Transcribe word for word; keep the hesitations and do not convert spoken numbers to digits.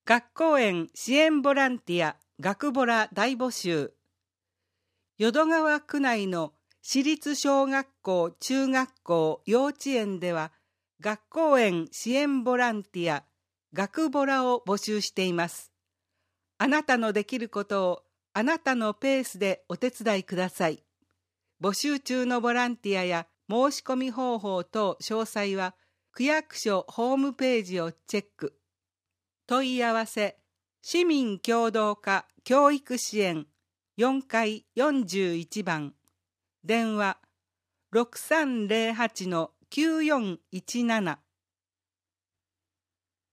学校園支援ボランティア学ボラ大募集。淀川区内の私立小学校、中学校、幼稚園では学校園支援ボランティア学ボラを募集しています。あなたのできることをあなたのペースでお手伝いください。募集中のボランティアや申し込み方法等詳細は区役所ホームページをチェック。問い合わせ、市民協働課教育支援よんかいよんじゅういちばん、電話 ろくさんぜろはちのきゅうよんいちなな